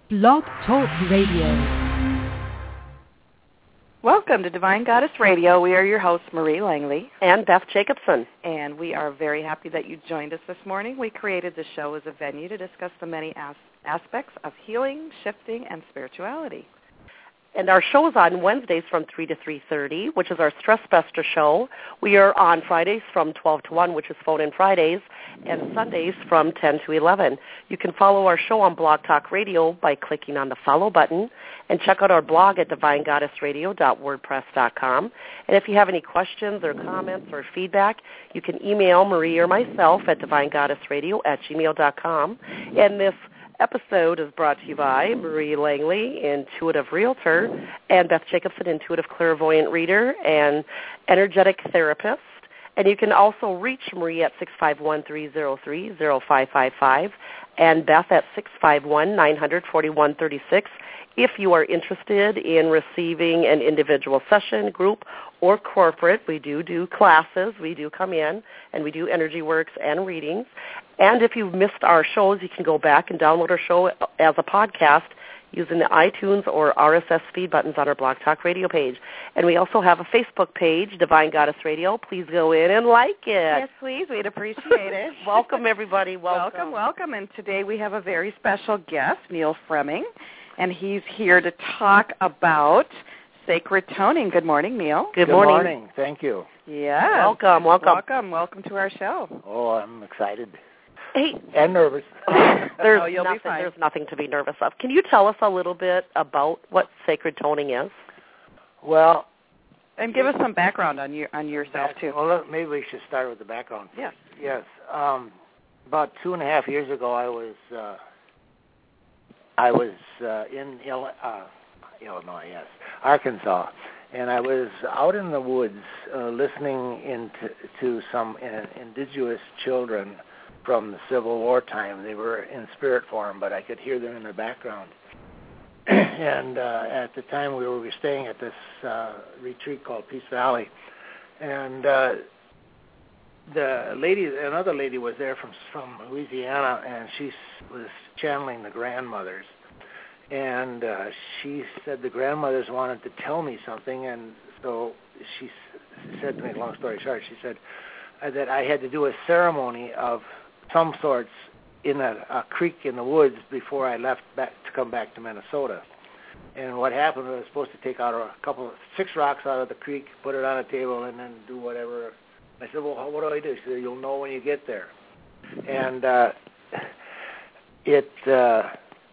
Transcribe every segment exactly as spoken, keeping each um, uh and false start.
Blog Talk Radio. Welcome to Divine Goddess Radio. We are your hosts, Marie Langley and Beth Jacobson. And we are very happy that you joined us this morning. We created the show as a venue to discuss the many as- aspects of healing, shifting, and spirituality. And our show is on Wednesdays from three to three thirty, which is our Stress Buster show. We are on Fridays from twelve to one, which is Phone-In Fridays, and Sundays from ten to eleven. You can follow our show on Blog Talk Radio by clicking on the follow button, and check out our blog at divine goddess radio dot wordpress dot com. And if you have any questions or comments or feedback, you can email Marie or myself at divine goddess radio at gmail dot com. And this episode is brought to you by Marie Langley, Intuitive Realtor, and Beth Jacobson, Intuitive Clairvoyant Reader and Energetic Therapist. And you can also reach Marie at six five one, three zero three, zero five five five and Beth at six five one, nine hundred, forty-one thirty-six if you are interested in receiving an individual session, group, or corporate. We do do classes. We do come in, and we do energy works and readings. And if you've missed our shows, you can go back and download our show as a podcast using the iTunes or R S S feed buttons on our Blog Talk Radio page. And we also have a Facebook page, Divine Goddess Radio. Please go in and like it. Yes, please. We'd appreciate it. Welcome, everybody. Welcome. Welcome, welcome. And today we have a very special guest, Neil Fremming, and he's here to talk about sacred toning. Good morning, Neil. Good, Good morning. morning. Thank you. Yeah. Welcome, welcome. Welcome, welcome to our show. Oh, I'm excited. Hey. And nervous. There's, oh, you'll nothing, be fine. there's nothing to be nervous of. Can you tell us a little bit about what sacred toning is? Well, and give us some background on your on yourself, too. Well, look, maybe we should start with the background. Yes. Yes. Um, about two and a half years ago, I was uh, I was uh, in Ill- uh, Illinois, yes, Arkansas, and I was out in the woods uh, listening into to some uh, indigenous children from the Civil War time. They were in spirit form, but I could hear them in the background. and uh, at the time, we were staying at this uh, retreat called Peace Valley, and uh, the lady, another lady, was there from from Louisiana, and she was channeling the grandmothers. And uh, she said the grandmothers wanted to tell me something, and so she s- said to me, long story short, she said uh, that I had to do a ceremony of some sorts in a, a creek in the woods before I left back to come back to Minnesota. And what happened was I was supposed to take out a couple of six rocks out of the creek, put it on a table, and then do whatever. I said, well, what do I do? She said, you'll know when you get there. And uh, it... Uh,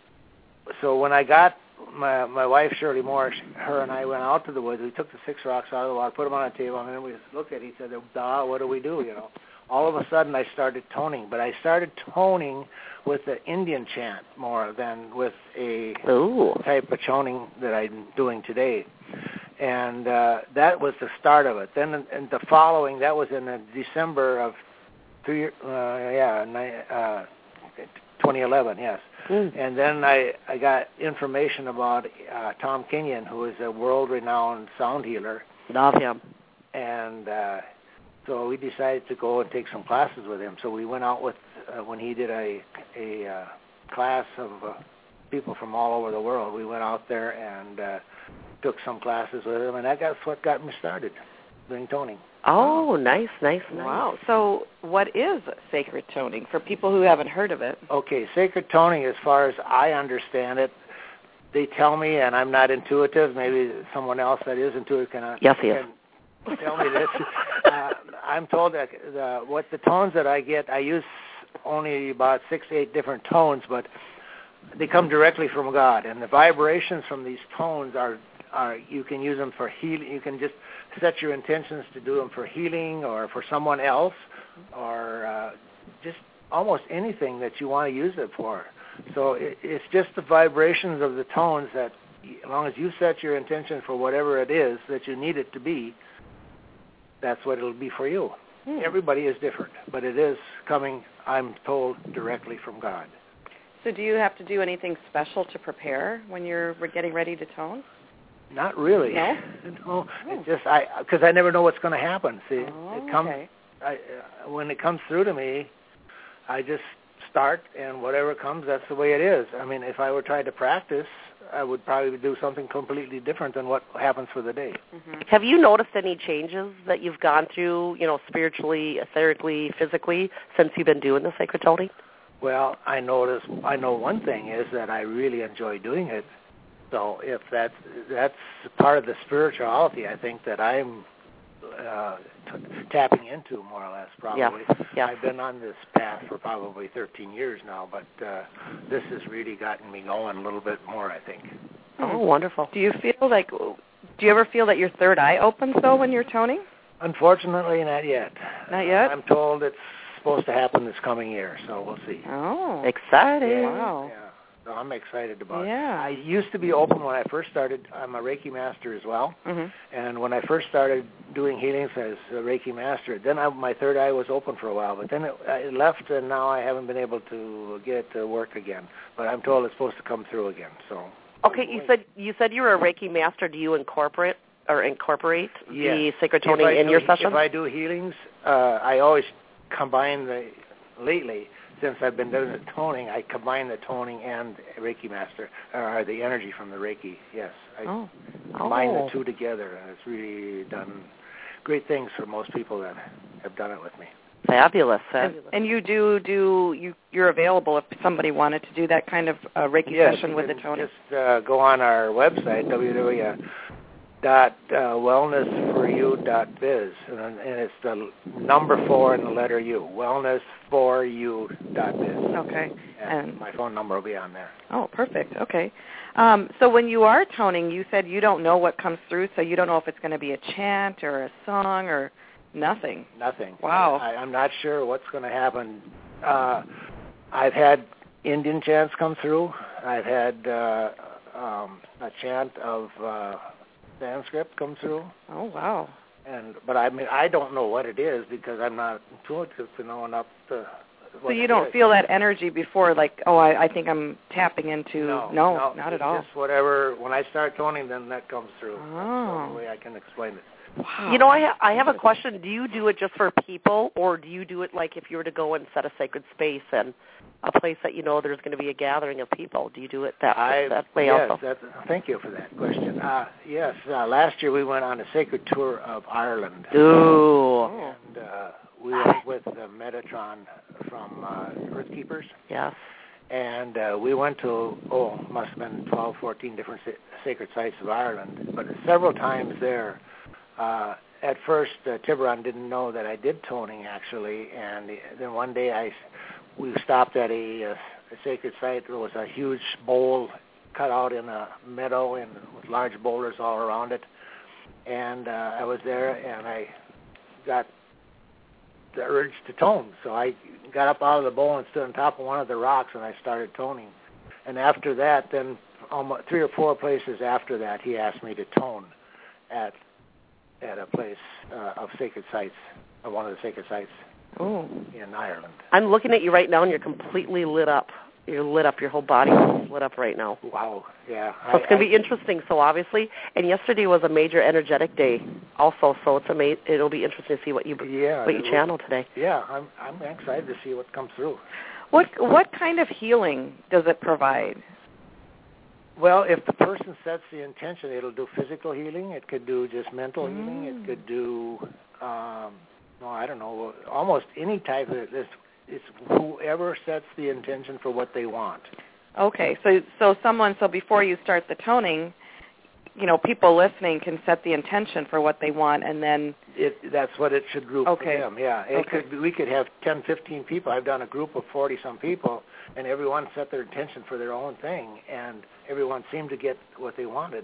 So when I got my my wife, Shirley Moore, her and I went out to the woods. We took the six rocks out of the water, put them on a table, and then we looked at each other. Duh, what do we do, you know? All of a sudden, I started toning. But I started toning with the Indian chant more than with a Ooh. type of toning that I'm doing today. And uh, that was the start of it. Then in, in the following, that was in the December of three, uh, yeah, uh, twenty eleven, yes. Mm. And then I, I got information about uh, Tom Kenyon, who is a world-renowned sound healer. Love him. And uh, so we decided to go and take some classes with him. So we went out with, uh, when he did a, a uh, class of uh, people from all over the world, we went out there and uh, took some classes with him, and that got what got me started doing toning. Oh, nice, nice, nice. Wow. So what is sacred toning for people who haven't heard of it? Okay, sacred toning, as far as I understand it, they tell me, and I'm not intuitive, maybe someone else that is intuitive can, yes, yes. can tell me this. uh, I'm told that the, what the tones that I get, I use only about six, eight different tones, but they come directly from God, and the vibrations from these tones are, are you can use them for healing. You can just set your intentions to do them for healing or for someone else or uh, just almost anything that you want to use it for. So it, it's just the vibrations of the tones that, as long as you set your intention for whatever it is that you need it to be, that's what it'll be for you. Hmm. Everybody is different, but it is coming, I'm told, directly from God. So do you have to do anything special to prepare when you're getting ready to tone? Not really. No? no. Oh. It's just I because I never know what's going to happen. See, oh, it comes okay. I, uh, when it comes through to me, I just start, and whatever comes, that's the way it is. I mean, if I were trying to practice, I would probably do something completely different than what happens for the day. Mm-hmm. Have you noticed any changes that you've gone through, you know, spiritually, etherically, physically, since you've been doing the sacred toning? Well, I notice. I know one thing is that I really enjoy doing it. So if that's that's part of the spirituality, I think that I'm uh, t- tapping into more or less. Probably. Yeah. Yeah. I've been on this path for probably thirteen years now, but uh, this has really gotten me going a little bit more, I think. Oh, wonderful. Do you feel like? Do you ever feel that your third eye opens though when you're toning? Unfortunately, not yet. Not yet. I'm told it's supposed to happen this coming year, so we'll see. Oh, exciting! Yeah, wow. Yeah. So I'm excited about yeah. it. I used to be open when I first started. I'm a Reiki master as well. Mm-hmm. And when I first started doing healings as a Reiki master, then I, my third eye was open for a while. But then it, it left, and now I haven't been able to get it to work again. But I'm told it's supposed to come through again. So. Okay, you said you said you were a Reiki master. Do you incorporate or incorporate yes. the sacred toning in do, your session? If I do healings, uh, I always combine the lately. Since I've been doing the toning, I combine the toning and Reiki Master, or the energy from the Reiki, yes. I oh. combine oh. the two together, and it's really done great things for most people that have done it with me. Fabulous, fabulous. And, and you do, do you, you're available if somebody wanted to do that kind of uh, Reiki yes, session with the toning? Just uh, go on our website, w w w dot wellness for you dot biz, and, and it's the number four and the letter U, wellness for you dot biz. Okay. And, and my phone number will be on there. Oh, perfect. Okay. Um, so when you are toning, you said you don't know what comes through, so you don't know if it's going to be a chant or a song or nothing. Nothing. Wow. I, I'm not sure what's going to happen. Uh, I've had Indian chants come through. I've had uh, um, a chant of uh, Sanskrit come through. Oh, wow. And but I mean I don't know what it is because I'm not intuitive to know enough to. So you don't is. feel that energy before, like, oh, I, I think I'm tapping into. No, no, no not at all. Just whatever. When I start toning, then that comes through. Oh. That's the only way I can explain it. Wow. You know, I ha- I have a question. Do you do it just for people, or do you do it like if you were to go and set a sacred space and a place that you know there's going to be a gathering of people? Do you do it that, I, that way yes, also? That's, thank you for that question. Uh, yes, uh, last year we went on a sacred tour of Ireland. Ooh. And uh, we went with uh, Metatron from uh, Earthkeepers. Yes. And uh, we went to, oh, must have been twelve, fourteen different sa- sacred sites of Ireland. But several times there, uh, at first, uh, Tiburon didn't know that I did toning, actually. And then one day I, we stopped at a, a, a sacred site. There was a huge bowl cut out in a meadow and with large boulders all around it. And uh, I was there, and I got the urge to tone. So I got up out of the bowl and stood on top of one of the rocks, and I started toning. And after that, then almost three or four places after that, he asked me to tone at at a place uh, of sacred sites, of one of the sacred sites oh. in Ireland. I'm looking at you right now, and you're completely lit up. You're lit up. Your whole body is lit up right now. Wow, yeah. So it's going to be interesting, so obviously. And yesterday was a major energetic day also, so it's ama- it'll be interesting to see what you yeah, what you channel today. Yeah, I'm I'm excited to see what comes through. What what kind of healing does it provide? Well, if the person sets the intention, it'll do physical healing. It could do just mental mm. healing. It could do, um, no, I don't know, almost any type of this. It's whoever sets the intention for what they want. Okay, so so someone, so before you start the toning, you know, people listening can set the intention for what they want, and then it that's what it should group okay. for them. Yeah, it okay. could we could have ten, fifteen people. I've done a group of forty some people, and everyone set their intention for their own thing, and everyone seemed to get what they wanted.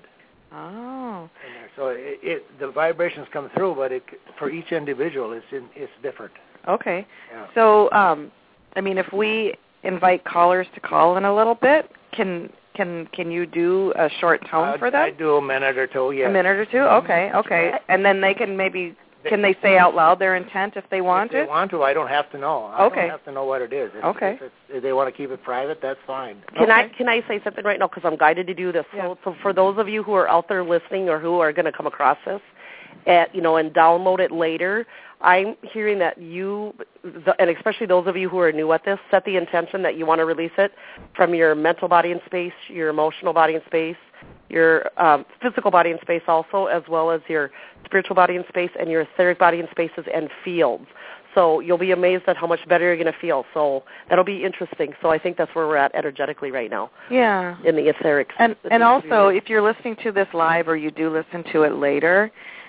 Oh. And so it, it the vibrations come through, but it for each individual, it's in, it's different. Okay. Yeah. So, um, I mean, if we invite callers to call in a little bit, can can can you do a short tone uh, for them? I do a minute or two, yes. A minute or two? Okay, okay. And then they can maybe, can they say out loud their intent if they want if they it? want to, I don't have to know. I okay. don't have to know what it is. If, okay. If, it's, if they want to keep it private, that's fine. Can okay. I can I say something right now because I'm guided to do this? Yeah. So, so for those of you who are out there listening or who are going to come across this, at, you know, and download it later, I'm hearing that you, and especially those of you who are new at this, set the intention that you want to release it from your mental body and space, your emotional body and space, your um, physical body and space also, as well as your spiritual body and space, and your etheric body and spaces and fields. So you'll be amazed at how much better you're going to feel. So that'll be interesting. So I think that's where we're at energetically right now. Yeah. In the etheric. And and also, if you're listening to this live or you do listen to it later,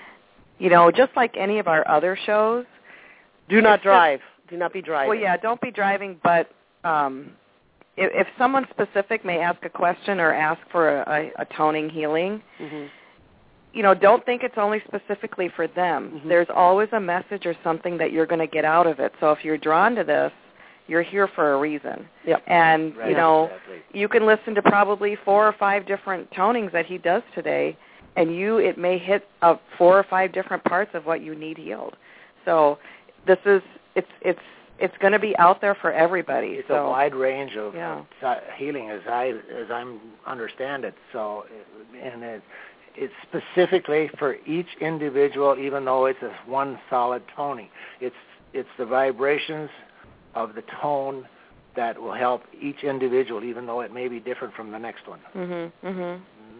you know, just like any of our other shows. Do not drive. Just, do not be driving. Well, yeah, don't be driving, but um, if, if someone specific may ask a question or ask for a, a, a toning healing, mm-hmm. you know, don't think it's only specifically for them. Mm-hmm. There's always a message or something that you're going to get out of it. So if you're drawn to this, you're here for a reason. Yep. And, right, you know, exactly. you can listen to probably four or five different tonings that he does today, and you it may hit uh, four or five different parts of what you need healed. So this is it's it's it's going to be out there for everybody. It's so, a wide range of yeah. uh, healing, as I as I understand it. So, and it, it's specifically for each individual, even though it's a one solid toning. It's it's the vibrations of the tone that will help each individual, even though it may be different from the next one. Mhm. Mhm.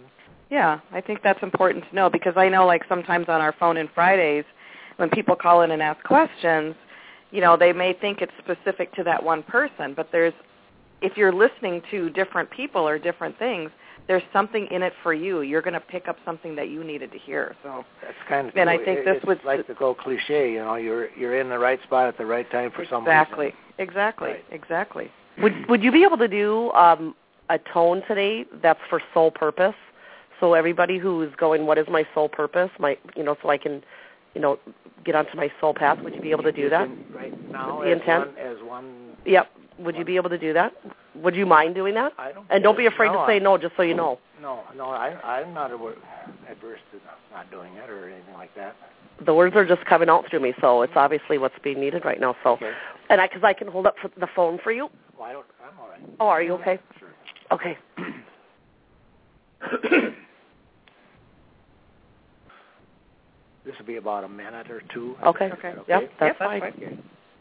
Yeah, I think that's important to know, because I know, like, sometimes on our phone in Fridays, when people call in and ask questions, you know, they may think it's specific to that one person, but there's, if you're listening to different people or different things, there's something in it for you. You're going to pick up something that you needed to hear. So that's kind of. And I think this it's was like the go cliche. You know, you're you're in the right spot at the right time for some reason. Exactly. Exactly. Right. Exactly. Would Would you be able to do um, a tone today that's for soul purpose? So everybody who's going, what is my soul purpose? My, you know, so I can, you know, get onto my soul path. Would you be able to do that? Right now, the as intent? one, as one. Yep. Would you be able to do that? Would you mind doing that? I don't. And don't be afraid no, to say I, no, just so you know. No, no, I, I'm not adverse to not doing it or anything like that. The words are just coming out through me, so it's obviously what's being needed right now. So, Okay. and I, because I can hold up for the phone for you. Well, I don't. I'm all right. Oh, are you okay? Sure. Okay. This will be about a minute or two. Okay. Okay. Yep, that's Yep, that's fine. fine. Okay.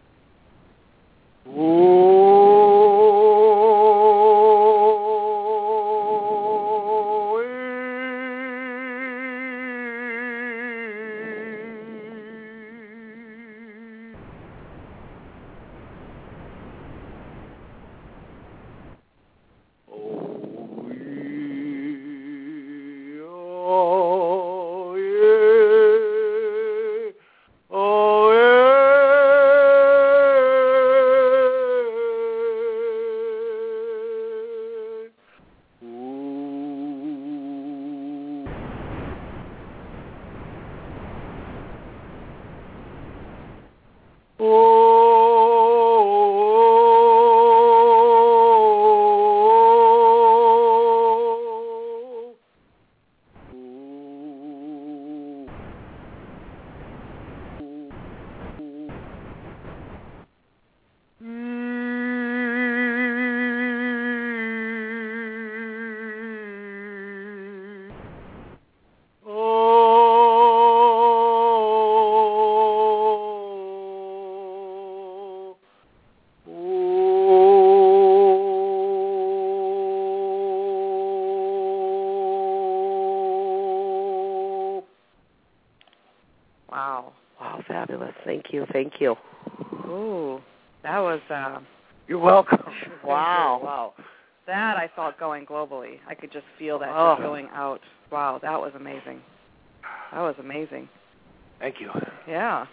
Wow. Wow, fabulous. Thank you. Thank you. Ooh, that was, uh, You're welcome. Wow. Wow. that I felt going globally. I could just feel that Oh. just going out. Wow, that was amazing. That was amazing. Thank you. Yeah.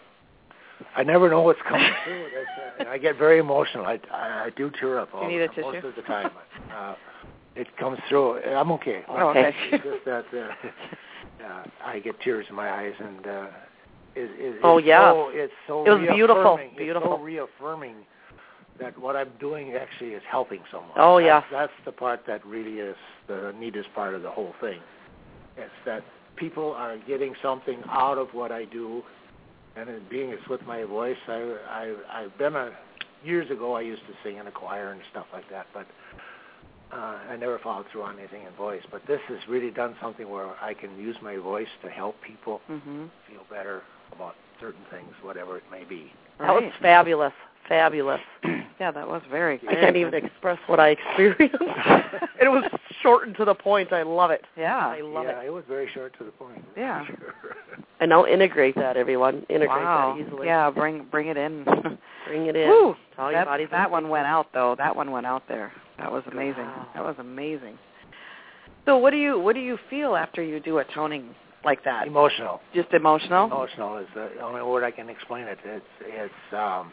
I never know what's coming through. That's, uh, I get very emotional. I, I, I do tear up all, you need a most tissue? of the time. Uh, it comes through. I'm okay. Oh, okay. It's just that uh, uh, I get tears in my eyes, and uh, it, it, Oh, it's yeah. so, it's so It was beautiful. reaffirming. Beautiful. It's so reaffirming that what I'm doing actually is helping someone. Oh, that's, yeah. That's the part that really is the neatest part of the whole thing. It's that people are getting something out of what I do, and in being it's with my voice. I, I, I've been a years ago. I used to sing in a choir and stuff like that, but uh, I never followed through on anything in voice. But this has really done something where I can use my voice to help people Mhm. feel better about certain things, whatever it may be. That right. was fabulous. Fabulous. Yeah, that was very good. I can't even express what I experienced. It was short and to the point. I love it. Yeah. I love yeah, it. it was very short to the point. Yeah. Sure. And I'll integrate that, everyone. Integrate wow. that easily. Yeah, bring bring it in. Bring it in. Woo. Tell That, your that one went out, though. That one went out there. That was amazing. Wow. That was amazing. So what do you what do you feel after you do a toning like that? Emotional. Just emotional? Emotional is the only word I can explain it. It's, it's um,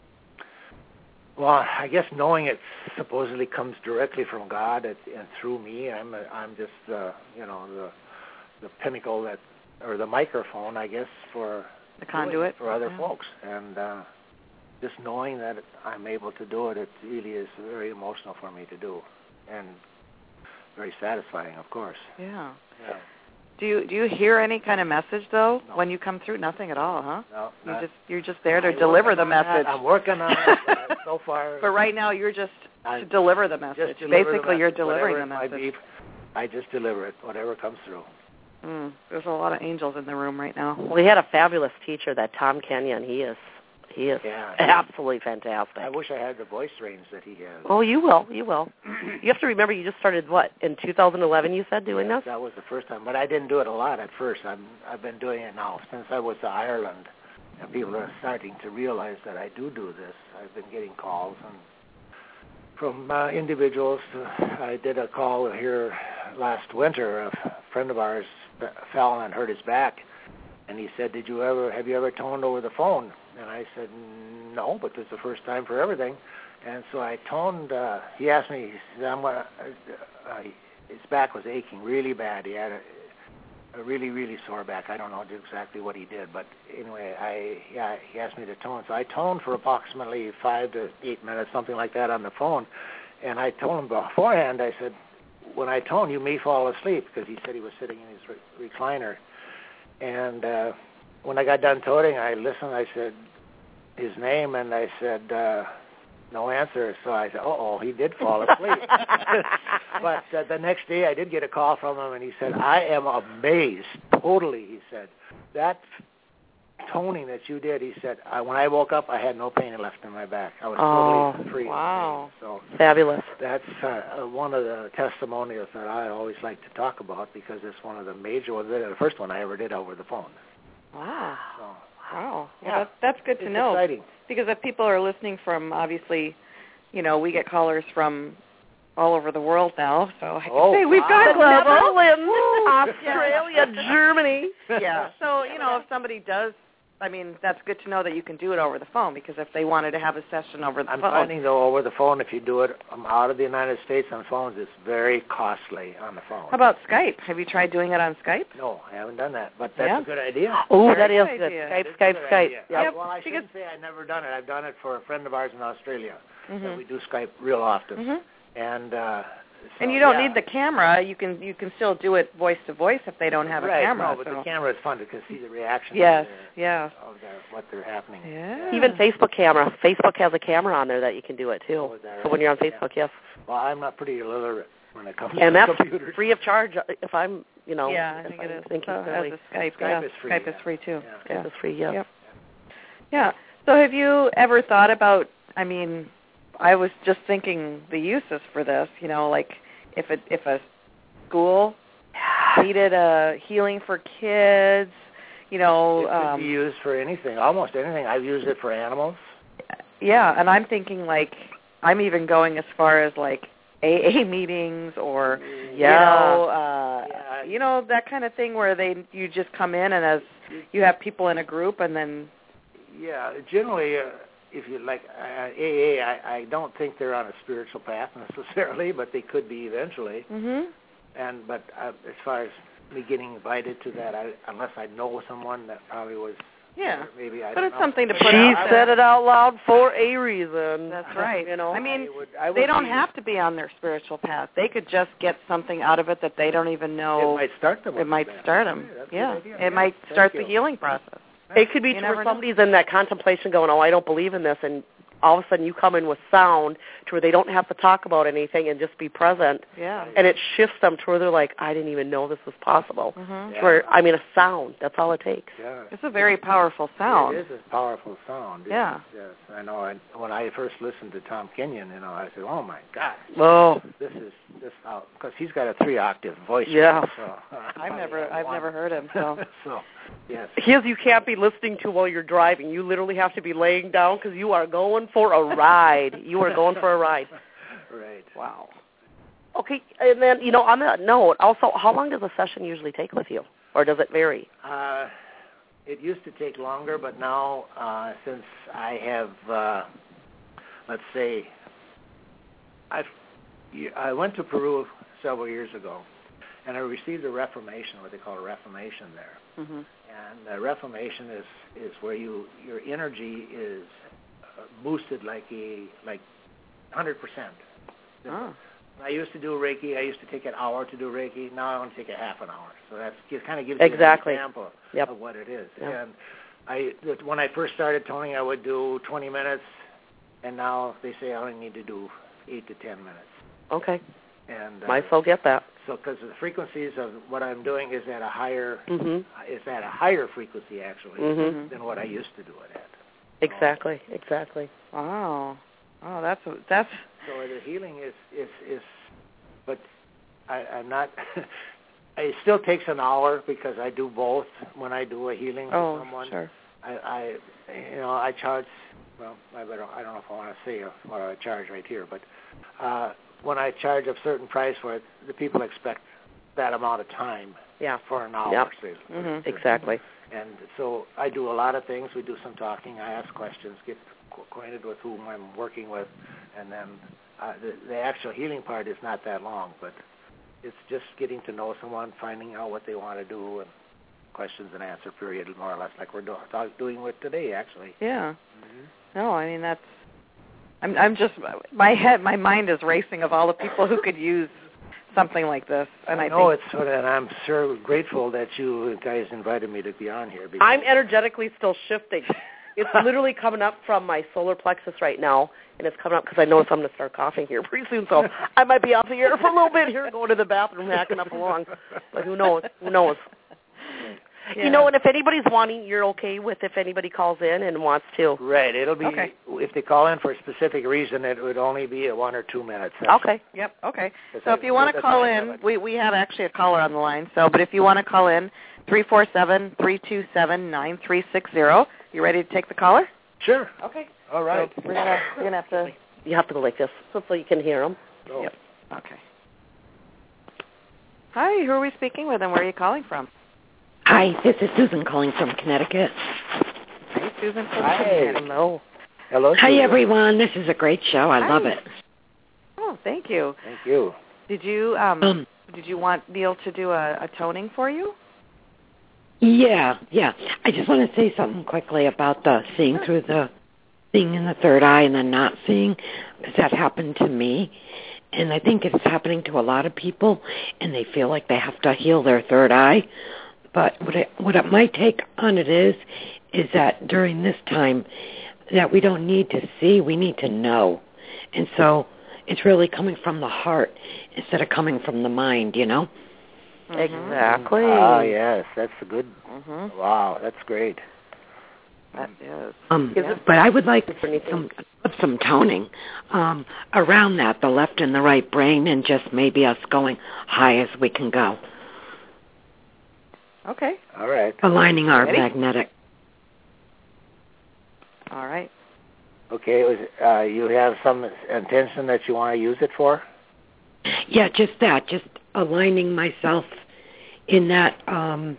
well, I guess knowing it supposedly comes directly from God and, and through me. I'm a, I'm just uh, you know the the pinnacle that or the microphone, I guess, for the conduit for other yeah. folks, and uh, just knowing that I'm able to do it, it really is very emotional for me to do, and very satisfying, of course. Yeah. Yeah. Do you do you hear any kind of message though No. when you come through? Nothing at all, huh? No, you not, just you're just there to I'm deliver the on that. message. I'm working on it uh, so far. But right now you're just I to deliver the message. Just deliver Basically, the you're message. delivering Whatever the it might message. be, I just deliver it, whatever comes through. Mm, there's a lot of angels in the room right now. We had a fabulous teacher, that Tom Kenyon. He is he is Yeah. absolutely fantastic. I wish I had the voice range that he has. Oh, you will. You will. You have to remember, you just started, what, in two thousand eleven you said, doing yes, this? That was the first time, but I didn't do it a lot at first. I'm, I've been doing it now since I was to Ireland, and people are starting to realize that I do do this. I've been getting calls and from uh, individuals. I did a call here last winter. A friend of ours fell and hurt his back, and he said, "Did you ever have you ever toned over the phone?" And I said, "No, but this is the first time for everything." And so I toned. Uh, he asked me. He said, "I'm gonna." Uh, his back was aching really bad. He had a, a really, really sore back. I don't know exactly what he did, but anyway, I yeah, he asked me to tone. So I toned for approximately five to eight minutes, something like that, on the phone. And I told him beforehand. I said, "When I tone, you may fall asleep," because he said he was sitting in his re- recliner. And uh, when I got done toning, I listened. I said his name, and I said uh, no answer. So I said, "Uh-oh, he did fall asleep." But uh, the next day, I did get a call from him, and he said, "I am amazed, totally." He said, "That toning that you did," he said, I, "when I woke up, I had no pain left in my back. I was oh, totally free." Wow. So fabulous. That's uh, one of the testimonials that I always like to talk about because it's one of the major ones. The first one I ever did over the phone. Wow. So, wow. Yeah. Well, that's, that's good to it's know. Exciting. Because if people are listening from, obviously, you know, we get callers from all over the world now, so I can Oh, say we've wow. got global. Netherlands, Australia, Germany. Yeah. So, you know, if somebody does, I mean, that's good to know that you can do it over the phone, because if they wanted to have a session over the I'm phone. finding, though, over the phone, if you do it um, out of the United States on phones, it's very costly on the phone. How about Skype? Have you tried doing it on Skype? No, I haven't done that, but that's Yeah. a good idea. Oh, Very that is good good. idea. Skype, It's a Skype, good Skype. idea. Yep. Yep. Well, I Because- shouldn't say I've never done it. I've done it for a friend of ours in Australia. Mm-hmm. That we do Skype real often. Mm-hmm. And uh, so, And you don't yeah. need the camera. You can you can still do it voice to voice if they don't have right, a camera. No, but so. the camera is fun to see the reaction Yes, of, their, yes. of their, what they're happening. Yeah. Even Facebook camera. Facebook has a camera on there that you can do it, too. Oh, is that So when right? you're on Facebook, yes. Well, I'm not pretty illiterate when it comes And to that's computers. free of charge if I'm, you know. Yeah, I if think I'm it is. thinking So, clearly. as a Skype, Skype yeah. is free, Skype yeah. is free, too. Yeah. Skype is free, yes. Yep. Yeah. So have you ever thought about, I mean, I was just thinking the uses for this, you know, like if a, if a school needed a healing for kids, you know. It could um, be used for anything, almost anything. I've used it for animals. Yeah, and I'm thinking like, I'm even going as far as like A A meetings or, Yeah. you know, uh, Yeah. you know, that kind of thing where they you just come in and as you have people in a group and then. Yeah, generally, uh, if you like uh, A A, I, I don't think they're on a spiritual path necessarily, but they could be eventually. Mhm. And but uh, as far as me getting invited to that, I, unless I know someone that probably was. Yeah. Maybe I. But don't it's know. something to She put out there. said it out loud for a reason. That's right. You know, I mean, I would, I would they don't be, have to be on their spiritual path. They could just get something out of it that they don't even know. It might start them. It might with that. start them. Yeah, that's a Yeah. good idea. It Yeah, might thank start you. the healing process. it could be You to never where know. somebody's in that contemplation going, oh, I don't believe in this, and all of a sudden you come in with sound to where they don't have to talk about anything and just be present. Yeah. And it shifts them to where they're like, I didn't even know this was possible. Mm-hmm. Yeah. Where, I mean, a sound, that's all it takes. Yeah. It's a very powerful sound. It is a powerful sound. Yes, Yeah. Yes, I know. And when I first listened to Tom Kenyon, you know, I said, "Oh my God, Oh, this is this how," because he's got a three-octave voice. Yeah. So, uh, I've never, I've one. never heard him. So. so, yes. his you can't be listening to while you're driving. You literally have to be laying down because you are going for a ride. You are going for a ride. Right. Wow. Okay, and then, you know, on that note, also, how long does a session usually take with you, or does it vary? Uh, it used to take longer, but now, uh, since I have, uh, let's say, I've, I went to Peru several years ago, and I received a reformation, what they call a reformation there. Mm-hmm. And the reformation is, is where you your energy is uh, boosted like a like one hundred percent. Oh. I used to do Reiki. I used to take an hour to do Reiki. Now I want to take a half an hour. So that kind of gives Exactly. you an example Yep. of what it is. Yep. And I, when I first started toning, I would do twenty minutes, and now they say I only need to do eight to ten minutes. Okay. And uh, Might as well get that. so because the frequencies of what I'm doing is at a higher Mm-hmm. is at a higher frequency actually Mm-hmm. than what I used to do it at. Exactly, exactly. Wow. Oh, that's that's. So the healing is is is, but I, I'm not. It still takes an hour because I do both when I do a healing Oh, for someone. sure. I, I, you know, I charge. Well, I better. I don't know if I want to say what I charge right here, but uh, when I charge a certain price for it, the people expect that amount of time. Yeah. For an hour. Yep. Say, Mm-hmm. Exactly. And so I do a lot of things. We do some talking. I ask questions, get acquainted with whom I'm working with, and then uh, the, the actual healing part is not that long, but it's just getting to know someone, finding out what they want to do, and questions and answer period, more or less, like we're do, doing with today, actually. Yeah. Mm-hmm. No, I mean that's. I'm. I'm just. My head. My mind is racing of all the people who could use something like this, and I, I know think, it's, and I'm sure grateful that you guys invited me to be on here. Because I'm energetically still shifting. It's literally coming up from my solar plexus right now, and it's coming up because I notice I'm going to start coughing here pretty soon, so I might be off the air for a little bit here, going to the bathroom, hacking up along. But who knows? Who knows? yeah. You know, and if anybody's wanting, you're okay with if anybody calls in and wants to. Right. It'll be, Okay. if they call in for a specific reason, it would only be a one or two minutes. Okay. Yep. Okay. That's So if you want to that's call fine, in, but- we we have actually a caller on the line. So, but if you want to call in, three four seven three two seven nine three six zero. You ready to take the caller? Sure. Okay. All right. So we're gonna we're gonna have to. You have to go like this so, so you can hear them. Oh. Yep. Okay. Hi. Who are we speaking with, and where are you calling from? Hi, this is Susan calling from Connecticut. Hi, Susan from Hi. Connecticut. Hello. Hello. Hi, Susan. everyone. This is a great show. I Hi. love it. Oh, thank you. Thank you. Did you um, Um, did you want Neil to do a, a toning for you? yeah, yeah. I just want to say something quickly about the seeing through the seeing in the third eye and then not seeing, because that happened to me. And I think it's happening to a lot of people, and they feel like they have to heal their third eye. But what it, what it, my take on it is, is that during this time, that we don't need to see, we need to know. And so it's really coming from the heart instead of coming from the mind, you know? Exactly. Ah, yes. That's a good. Mm-hmm. Wow. That's great. That is. Um, Is it- but I would like anything? some some toning um, around that, the left and the right brain, and just maybe us going high as we can go, Okay. All right. aligning our Ready? magnetic. All right. Okay. Was, uh, you have some intention that you want to use it for? Yeah, just that, just aligning myself in that, um,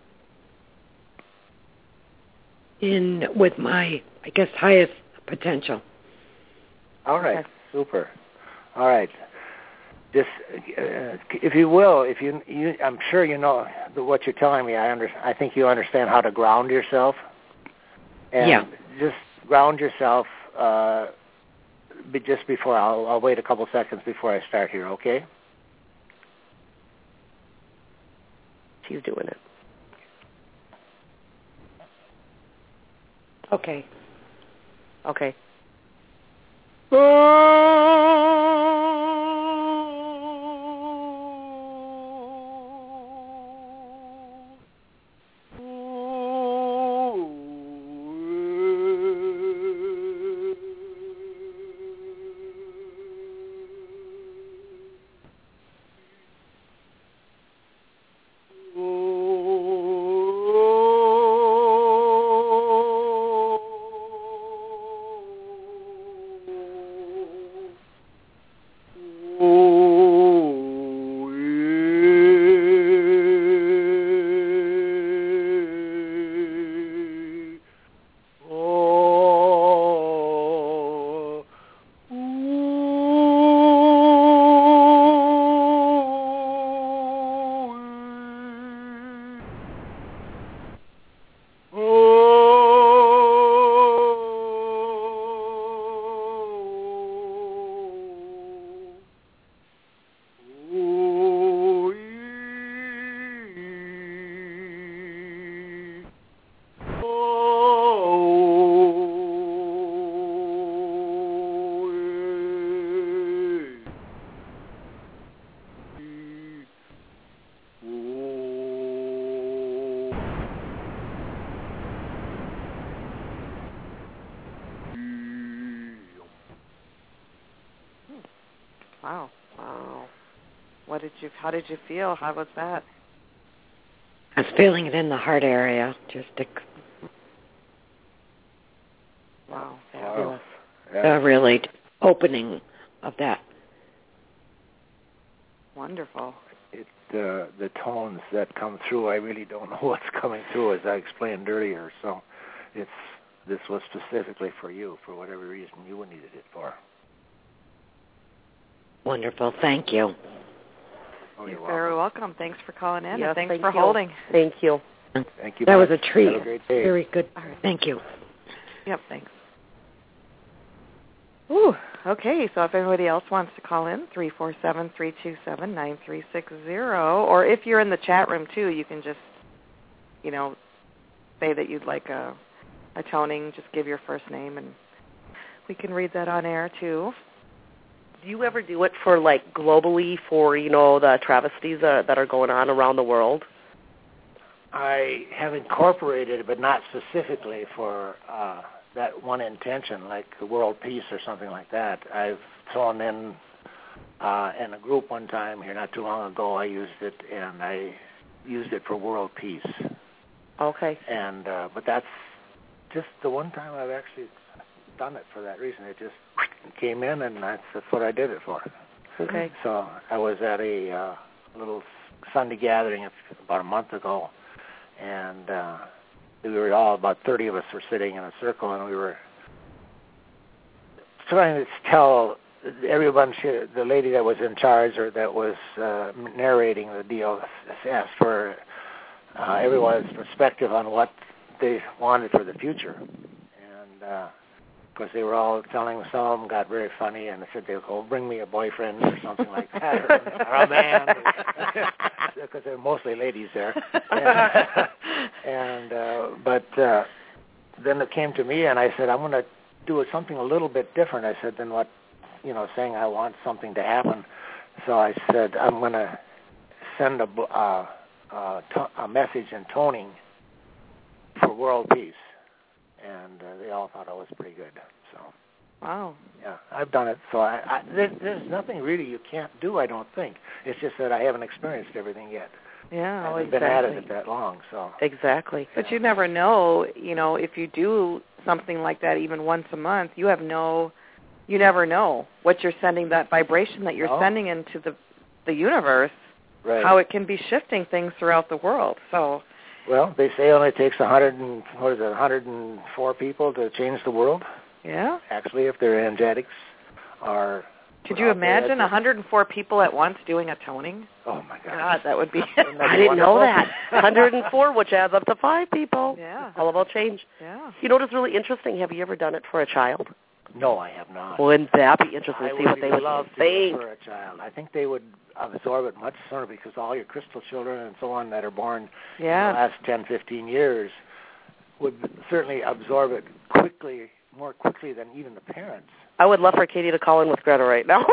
in with my, I guess, highest potential. All right. Okay. Super. All right. Just, uh, if you will, if you, you, I'm sure you know the, what you're telling me. I under, I think you understand how to ground yourself. And Yeah. just ground yourself. Uh, be just before I'll, I'll wait a couple seconds before I start here. Okay. She's doing it. Okay. Okay. Wow. Wow. What did you, how did you feel? How was that? I was feeling it in the heart area, just a, wow. Wow. a really opening of that. Wonderful. It, uh, the tones that come through, I really don't know what's coming through, as I explained earlier. So it's this was specifically for you, for whatever reason you needed it for. Wonderful. Thank you. Oh, you're you're very welcome. welcome. Thanks for calling in, Yes, and thanks thank for you. holding. Thank you. Thank you. That was much. a treat. Have a great day. Very good. Thank you. Yep, thanks. Ooh, okay, so if anybody else wants to call in, three four seven, three two seven, nine three six zero, or if you're in the chat room, too, you can just, you know, say that you'd like a, a toning, just give your first name, and we can read that on air, too. Do you ever do it for, like, globally for, you know, the travesties uh, that are going on around the world? I have incorporated it, but not specifically for uh, that one intention, like the world peace or something like that. I've thrown in uh, in a group one time here not too long ago. I used it, and I used it for world peace. Okay. And uh, but that's just the one time I've actually done it for that reason. It just came in, and that's, that's what I did it for. Okay. So I was at a uh, little Sunday gathering about a month ago, and uh, we were all, about thirty of us were sitting in a circle, and we were trying to tell everyone, she, the lady that was in charge or that was uh, narrating the deal, asked for uh, everyone's perspective on what they wanted for the future. And uh, of course, they were all telling, some of them got very funny, and they said they'll go, bring me a boyfriend or something like that, or, or a man, because there were mostly ladies there. And, and uh, but uh, then it came to me, and I said, I'm going to do something a little bit different. I said, than what, you know, saying I want something to happen. So I said, I'm going to send a, uh, uh, to- a message in toning for world peace. And uh, they all thought it was pretty good. So, Wow. yeah, I've done it. So I, I, there, there's nothing really you can't do, I don't think. It's just that I haven't experienced everything yet. Yeah, I oh, haven't exactly. been at it that long. So Exactly. But you never know, you know, if you do something like that even once a month, you have no, you never know what you're sending, that vibration that you're No. sending into the the universe, right. how it can be shifting things throughout the world. So, Well, they say it only takes one hundred and, what is it, one hundred four people to change the world. yeah. Actually, if their energetics are. Could put you out there, imagine that's one hundred four people at once doing a toning? a- Oh my God! God, that would be. I didn't know that. one hundred four, which adds up to five people. Yeah. All about change. Yeah. You know what is really interesting? Have you ever done it for a child? No, I have not. Wouldn't that be interesting I to see would what they would love to do think? it for a child. I think they would absorb it much sooner, because all your crystal children and so on that are born Yeah. in the last ten, fifteen years would certainly absorb it quickly more quickly than even the parents. I would love for Katie to call in with Greta right now.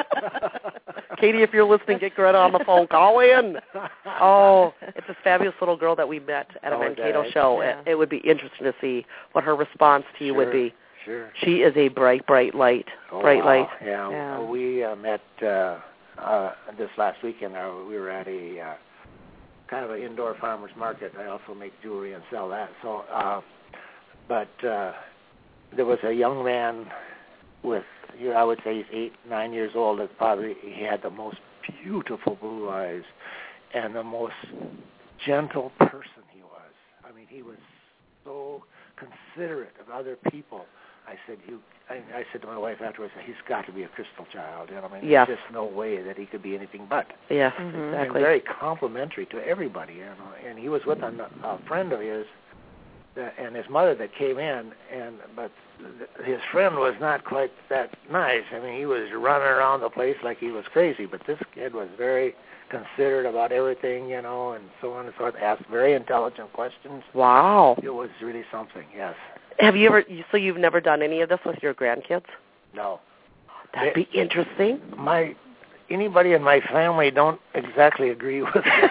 Katie, if you're listening, get Greta on the phone. Call in. Oh, it's a fabulous little girl that we met at a Oh, Mankato right? show. Yeah. It, it would be interesting to see what her response to you Sure, would be. Sure. She is a bright, bright light. Oh, bright wow. light. Yeah. Yeah. We uh, met uh, uh, this last weekend. Uh, we were at a uh, kind of an indoor farmers market. I also make jewelry and sell that. So, uh, but uh, there was a young man with, you know, I would say he's eight, nine years old. That probably he had the most beautiful blue eyes and the most gentle person he was. I mean, he was so considerate of other people. I said, you. I, I said to my wife afterwards, he's got to be a crystal child. You know, I mean, Yes. there's just no way that he could be anything but. Yes, Mhm. And exactly. very complimentary to everybody. You know, and he was with a, a friend of his that, and his mother that came in, and but th- his friend was not quite that nice. I mean, he was running around the place like he was crazy, but this kid was very considerate about everything, you know, and so on and so forth. Asked very intelligent questions. Wow. It was really something. Yes. Have you ever, so you've never done any of this with your grandkids? No. That'd be interesting. My anybody in my family don't exactly agree with it.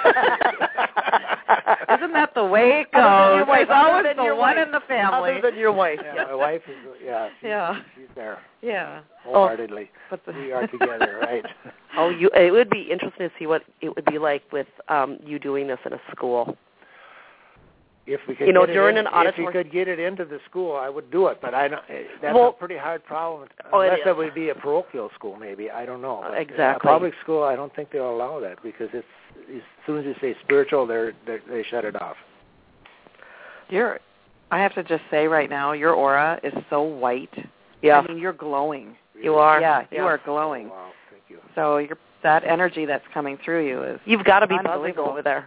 Isn't that the way it goes? Other than your wife, There's always other than the your one wife. in the family. Other than your wife. Yeah, my wife is, yeah, she's, Yeah. she's there Yeah. wholeheartedly. But the, We are together, right? Oh, you! It would be interesting to see what it would be like with um, you doing this in a school. If we could, You know, get during it in, an if we auditorium- could get it into the school, I would do it. But I don't. That's Well- a pretty hard problem. Oh, it Unless is. it would be a parochial school, maybe. I don't know. But Exactly. A public school, I don't think they'll allow that because it's as soon as you say spiritual, they're, they're they shut it off. you're, I have to just say right now, your aura is so white. Yeah, I mean, you're glowing. you are. Yeah, you Yeah. are glowing. Oh, wow, thank you. So you're, that energy that's coming through you is You've got to be buzzing unbelievable. over there.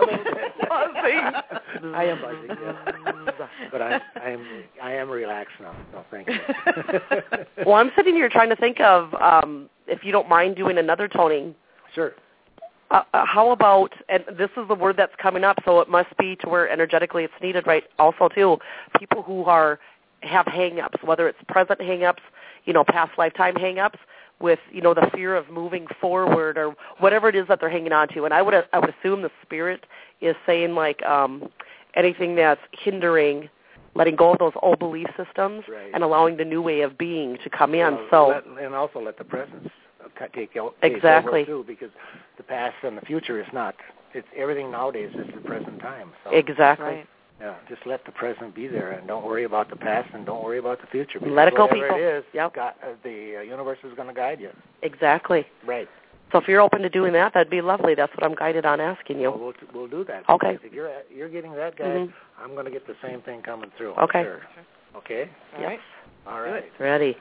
Buzzing. I am buzzing, yes. But I, I am I am relaxed now. So thank you. Well, I'm sitting here trying to think of, um, if you don't mind doing another toning, Sure. uh, uh, how about, and this is the word that's coming up, so it must be to where energetically it's needed, right, also, too, people who are have hang-ups, whether it's present hang-ups, you know, past lifetime hang-ups, with, you know, the fear of moving forward or whatever it is that they're hanging on to. And I would I would assume the spirit is saying, like, um, anything that's hindering letting go of those old belief systems Right. and allowing the new way of being to come in. Well, so let, and also let the presence take, take Exactly. over too, because the past and the future is not. It's everything nowadays is the present time. So, Exactly. right. yeah, just let the present be there, and don't worry about the past, and don't worry about the future. Because Let it go, whatever people. it is, Yep. God, uh, the uh, universe is going to guide you. Exactly. Right. So if you're open to doing that, that'd be lovely. That's what I'm guided on asking you. Well, we'll, we'll do that. Okay. Because if you're you're getting that guide, Mhm. I'm going to get the same thing coming through. Okay. Sure. Okay. All Yes. right. All Do right. Ready.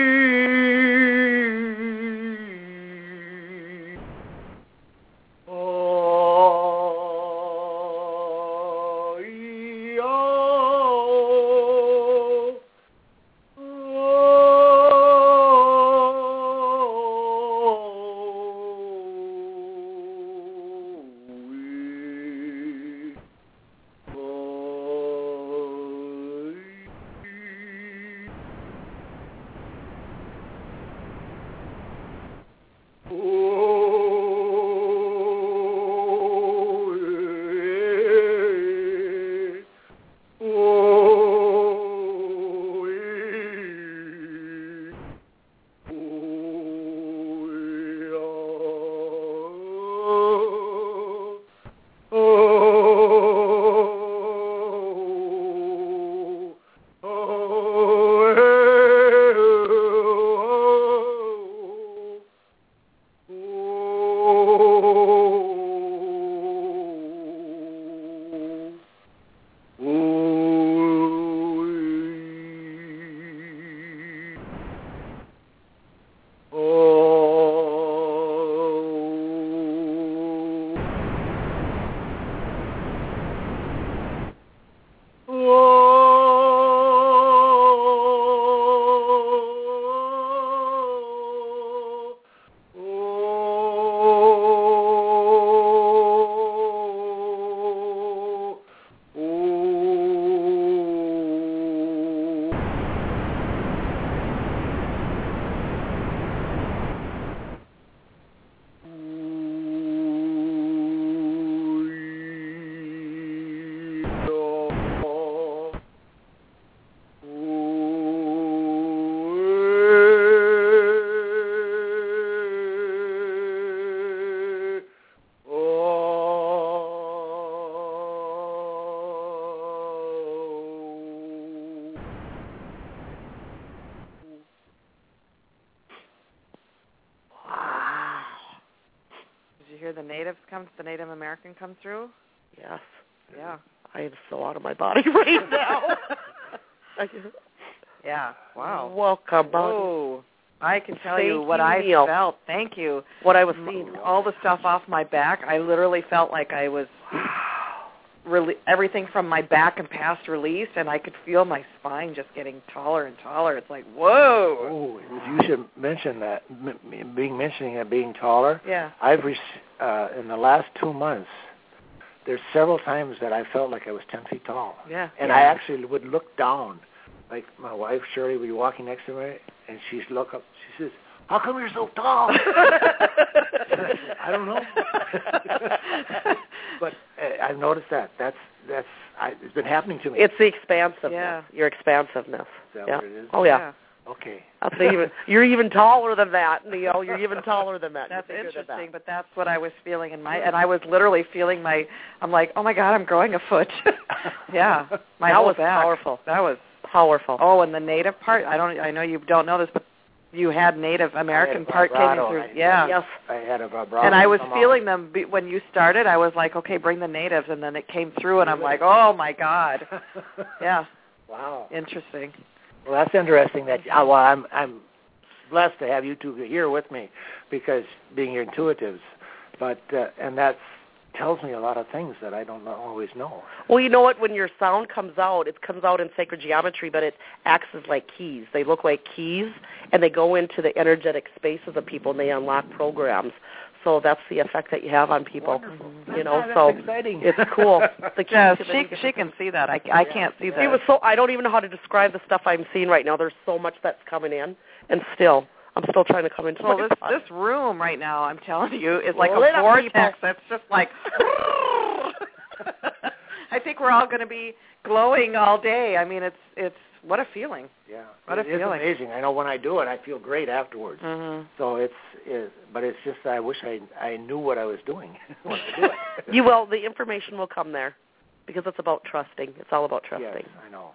Oh. hear the natives come, the Native American come through? Yes. Yeah. I am so out of my body right now. Yeah. Wow. Welcome, buddy. Whoa. I can tell Thank you what you, I Neil. felt. Thank you. What I was seeing. All the stuff off my back, I literally felt like I was really everything from my back and past released, and I could feel my spine just getting taller and taller. It's like, whoa. Oh, you should mention that, m- being mentioning it being taller. Yeah. I've rec- uh, in the last two months, there's several times that I felt like I was ten feet tall. Yeah. And yeah. I actually would look down. Like my wife, Shirley, would be walking next to me, and she'd look up. She says, "How come you're so tall?" I don't know. But uh, I've noticed that. That's that's I, it's been happening to me. It's the expansiveness. Yeah. Your expansiveness. Is that yeah. what it is? Oh, yeah. yeah. Okay. I'll say even, you're even taller than that, Neil. You're even taller than that. That's You're bigger than interesting, that. but that's what I was feeling in my, and I was literally feeling my, I'm like, oh my God, I'm growing a foot. Yeah, my That whole was back. powerful. That was Powerful. Oh, and the Native part, I don't, I know you don't know this, but you had Native American a part came vibrato. through. I- Yeah. Yes. I had a vibrato. And I was come feeling out. them be, when you started. I was like, okay, bring the natives, and then it came through, and I'm like, oh my God. Yeah. Wow. Interesting. Well, that's interesting. That uh, well, I'm I'm blessed to have you two here with me, because being your intuitives, but uh, and that tells me a lot of things that I don't know, always know. Well, you know what? When your sound comes out, it comes out in sacred geometry, but it acts as like keys. They look like keys, and they go into the energetic spaces of people, and they unlock programs. So that's the effect that you have on people. Wonderful. You know, That's so exciting. it's cool. The keys Yeah, to she many she different- can see that. I, I can't see that. It was so I don't even know how to describe the stuff I'm seeing right now. There's so much that's coming in, and still I'm still trying to come into Well, my this body. this room right now, I'm telling you, is like Lit a up, vortex people. that's just like. I think we're all going to be glowing all day. I mean, it's it's what a feeling. Yeah, What a it is feeling. amazing. I know when I do it, I feel great afterwards. Mm-hmm. So it's, it, but it's just I wish I I knew what I was doing when I do it. You will. The information will come there, because it's about trusting. It's all about trusting. Yes, I know.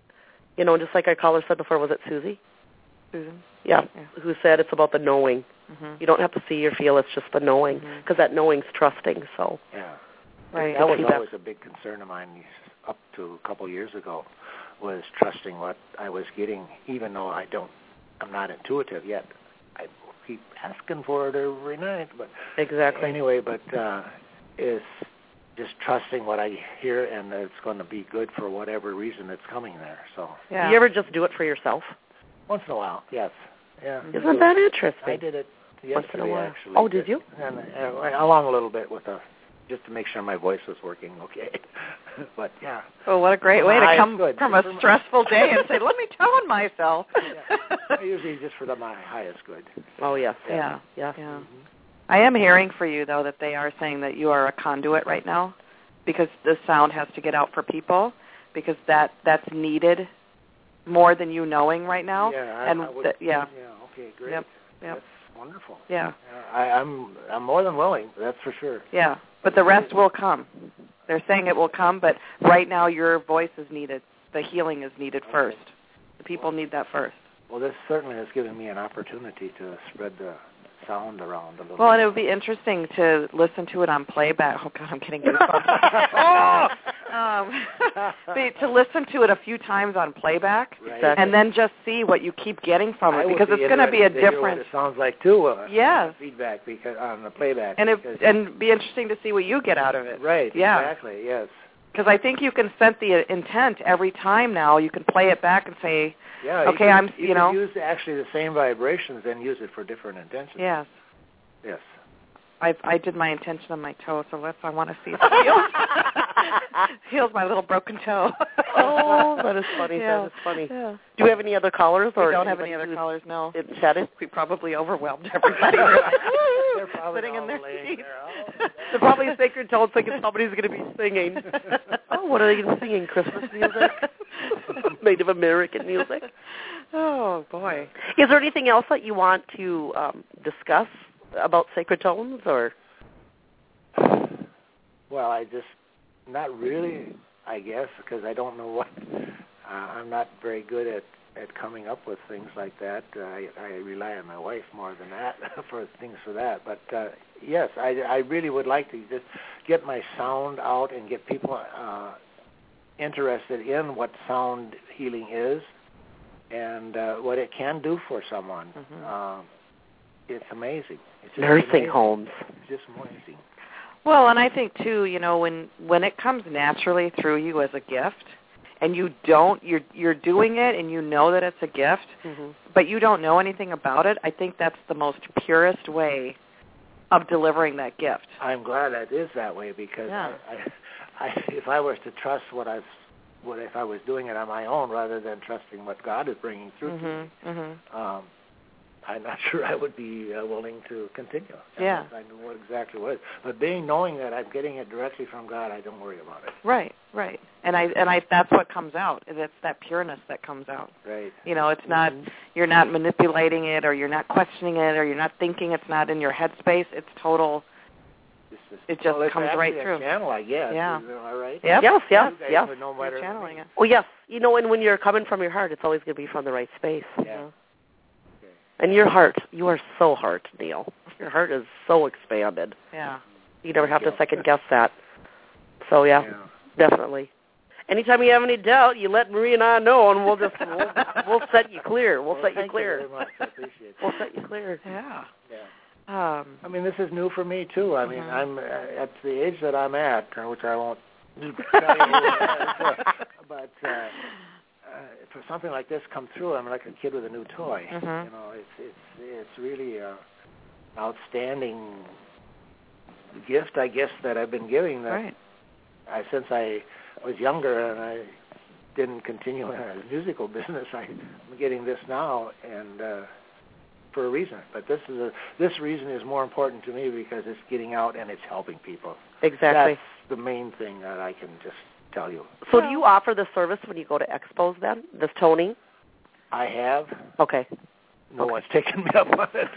You know, just like our caller said before, was it Susie? Susan. Yeah, Yeah. who said it's about the knowing. Mm-hmm. You don't have to see or feel. It's just the knowing, Mhm. because that knowing's trusting. So Yeah. Right. That was See that. always a big concern of mine up to a couple of years ago, was trusting what I was getting, even though I don't, I'm not intuitive yet. I keep asking for it every night, but exactly. anyway, but uh, is just trusting what I hear, and that it's going to be good for whatever reason it's coming there. So Yeah. Do you ever just do it for yourself? once in a while, yes, yeah. Isn't that interesting? I did it yesterday, Once in a while. actually. Oh, did you? And uh, along a little bit with a, just to make sure my voice was working okay. But yeah. Oh, what a great way to My come good. from a stressful day and say, "Let me tone myself." Yeah. Usually just for the my highest good. Oh, yes. Yeah. Yeah. Yeah. Mhm. I am hearing for you, though, that they are saying that you are a conduit right now, because the sound has to get out for people, because that that's needed more than you knowing right now. Yeah, I, and I would, th- yeah, yeah, okay, great. Yep, yep. That's wonderful. yeah, Yeah, I, I'm I'm more than willing. That's for sure. yeah. But the rest will come. They're saying it will come, but right now your voice is needed. The healing is needed Okay. first. The people need that first. Well, this certainly has given me an opportunity to spread the sound around a little. Well, and it bit. would be interesting to listen to it on playback. Oh, God, I'm getting goosebumps. um, be- to listen to it a few times on playback, Right. and then just see what you keep getting from I it, would because be it's going to be a interested to hear different. What it sounds like too. Uh, Yes. Feedback because on the playback. And it because, and be interesting to see what you get out of it. right. Yeah. Exactly. Yes. Because I think you can set the intent every time now. You can play it back and say, Yeah. Okay, you can, I'm- You, you can know. use actually the same vibrations and use it for different intentions. yes. Yes. I I did my intention on my toe, so let's. I want to see if it heals. Heals my little broken toe. Oh, that is funny. Yeah. That is funny. Yeah. Do you have any other callers? We or don't have any anybody other who's callers, no. in chatted? We probably overwhelmed everybody. We're like, woo, They're probably sitting in all their laying seats. there. Oh, They're probably sacred tones thinking somebody's going to be singing. Oh, what are they going to singing? Christmas music? Native American music? Oh, boy. Is there anything else that you want to um, discuss about sacred tones? Or Well, I just not really, I guess, because I don't know what. Uh, I'm not very good at at coming up with things like that. Uh, I, I rely on my wife more than that for things for that. But uh, yes, I, I really would like to just get my sound out and get people uh, interested in what sound healing is and uh, what it can do for someone. Mm-hmm. Uh, it's amazing. It's just Nursing amazing. homes. It's just amazing. Well, and I think too, you know, when when it comes naturally through you as a gift, and you don't, you're you're doing it, and you know that it's a gift, mm-hmm. but you don't know anything about it. I think that's the most purest way of delivering that gift. I'm glad that is that way because yeah. I, I, I, if I was to trust what I, what if I was doing it on my own rather than trusting what God is bringing through mm-hmm. to me, mm-hmm. um, I'm not sure I would be uh, willing to continue. Yeah. I knew what exactly what it is. But being knowing that I'm getting it directly from God, I don't worry about it. Right, right. And I and I that's what comes out. It's that pureness that comes out. Right. You know, it's not you're not manipulating it or you're not questioning it or you're not thinking it's not in your headspace. It's total It's just, it just well, comes it's right a through. Channel, I guess. Yeah. Is that right? Yep. Yes, yes, You guys yes. would know better You're than channeling me. it. Well, yes. You know, and when you're coming from your heart, it's always going to be from the right space. Yeah. And your heart, you are so heart, Neil. Your heart is so expanded. Yeah. You never have to second guess that. So yeah, yeah, definitely. Anytime you have any doubt, you let Marie and I know, and we'll just we'll, we'll set you clear. We'll, well, set you thank clear. You very much. I appreciate it. We'll set you clear. Yeah. Yeah. Um, I mean, this is new for me too. I mean, mm-hmm. I'm uh, at the age that I'm at, uh, which I won't tell you, but uh, uh, for something like this come through, I'm like a kid with a new toy. Mm-hmm. You know, it's it's it's really uh, outstanding gift, I guess, that I've been giving. That right. I since I was younger and I didn't continue in a musical business, I, I'm getting this now and. Uh, for a reason, but this is a, this reason is more important to me because it's getting out and it's helping people. Exactly. That's the main thing that I can just tell you. So do you offer this service when you go to expos then, this toning? I have. Okay. No okay. one's taken me up on it.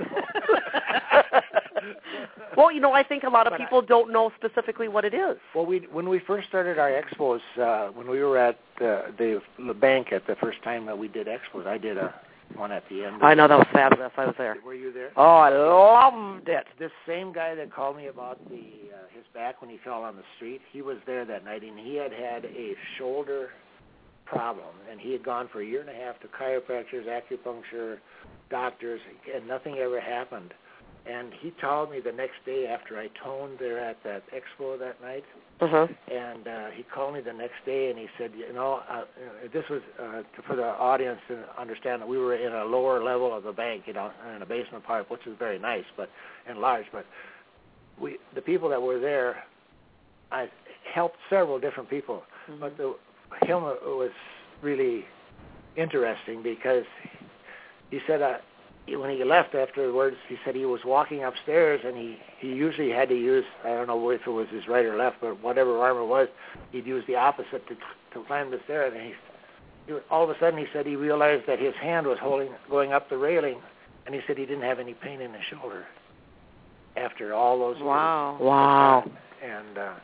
Well, you know, I think a lot of but people I, don't know specifically what it is. Well, we when we first started our expos, uh, when we were at uh, the, the bank at the first time that we did expos, I did a one at the end. I know, that was fabulous. I was there. Were you there? Oh, I loved it. This same guy that called me about the uh, his back when he fell on the street, he was there that night, and he had had a shoulder problem, and he had gone for a year and a half to chiropractors, acupuncture, doctors, and nothing ever happened. And he called me the next day after I toned there at that expo that night, uh-huh. and uh, he called me the next day and he said, you know, uh, this was uh, for the audience to understand that we were in a lower level of the bank, you know, in a basement part, which is very nice, but and large. But we, the people that were there, I helped several different people, mm-hmm. but the him was really interesting because he said. Uh, When he left afterwards, he said he was walking upstairs, and he, he usually had to use, I don't know if it was his right or left, but whatever arm it was, he'd use the opposite to to climb the stairs. And he, he all of a sudden, he said he realized that his hand was holding going up the railing, and he said he didn't have any pain in the shoulder after all those wow. years. Wow. And uh,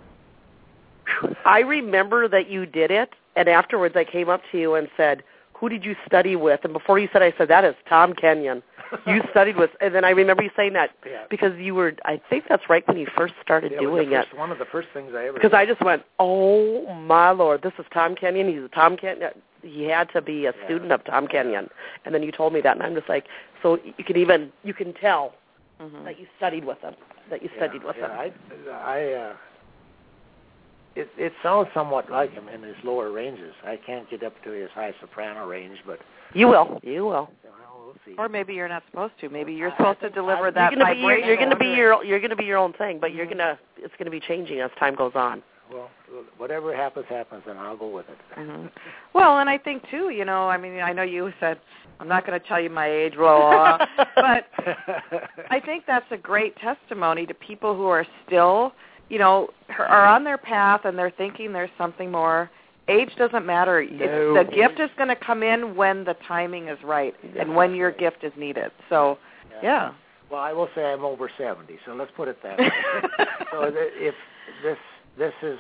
I remember that you did it, and afterwards I came up to you and said, who did you study with? And before you said, I said, that is Tom Kenyon. You studied with, and then I remember you saying that yeah. because you were, I think that's right when you first started yeah, doing it. Was the it. first, one of the first things I ever Because did. I just went, oh, my Lord, this is Tom Kenyon. He's a Tom Kenyon. He had to be a yeah. student of Tom Kenyon. And then you told me that, and I'm just like, so you can even, you can tell mm-hmm. that you studied with him, that you studied yeah, with yeah, him. I, I uh, It, it sounds somewhat like him in his lower ranges. I can't get up to his high soprano range, but you will. You will. Well, we'll see. Or maybe you're not supposed to. Maybe you're supposed to deliver I, that you're gonna be your, vibration. you're going to be your you're going to be your own thing, but mm-hmm. you're going to it's going to be changing as time goes on. Well, whatever happens, happens, and I'll go with it. Mm-hmm. Well, and I think too, you know, I mean, I know you said I'm not going to tell you my age, blah, blah, blah, but I think that's a great testimony to people who are still, you know, are on their path and they're thinking there's something more. Age doesn't matter. No. It's, the gift is going to come in when the timing is right yeah, and when your gift is needed. So, yeah. yeah. Well, I will say I'm over seventy, so let's put it that way. So if this this is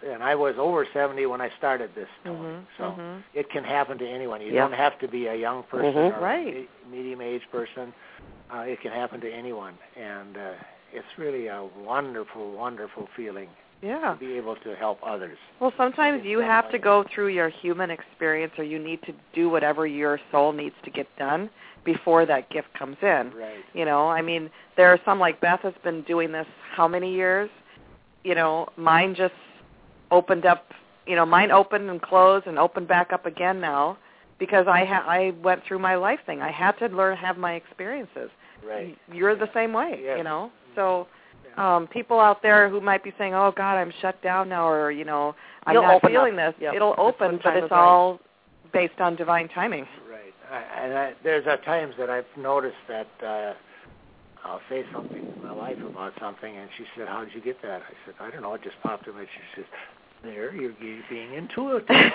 and I was over seventy when I started this toning, mm-hmm. so mm-hmm. it can happen to anyone. You Yeah. don't have to be a young person Mm-hmm. or Right. a medium-aged person. Uh, it can happen to anyone, and uh, it's really a wonderful, wonderful feeling Yeah. to be able to help others. Well, sometimes in you some have way. to go through your human experience, or you need to do whatever your soul needs to get done before that gift comes in. Right. You know, I mean, there are some, like Beth has been doing this how many years? You know, mine just opened up, you know, mine opened and closed and opened back up again now because I ha- I went through my life thing. I had to learn to have my experiences. Right. You're the same way, Yes. you know. So um, people out there who might be saying, oh, God, I'm shut down now, or, you know, I'm You'll not open feeling up. this. Yep. It'll That's open, when but time it's is right. all based on divine timing. Right. I, and I, there's uh, times that I've noticed that uh, I'll say something to my wife about something, and she said, how did you get that? I said, I don't know, it just popped in me. She says, there, you're being intuitive. And